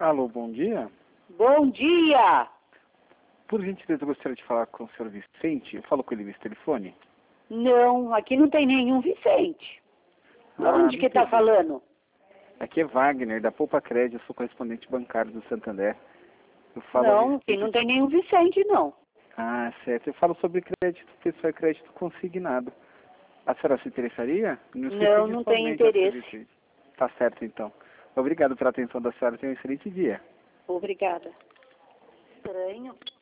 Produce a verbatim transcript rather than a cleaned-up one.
Alô, bom dia. Bom dia! Por gentileza, eu gostaria de falar com o senhor Vicente. Eu falo com ele nesse telefone? Não, aqui não tem nenhum Vicente. Ah, Onde que tá entendi. falando? Aqui é Wagner, da Poupa Crédito, eu sou correspondente bancário do Santander. Eu falo a Não, aqui respeito- não tem nenhum Vicente, não. Ah, certo. Eu falo sobre crédito pessoal e crédito consignado. A senhora se interessaria? Não, sei não tenho principalmente a interesse. serviço. Tá certo, então. Obrigado pela atenção da senhora. Tenha um excelente dia. Obrigada. Estranho.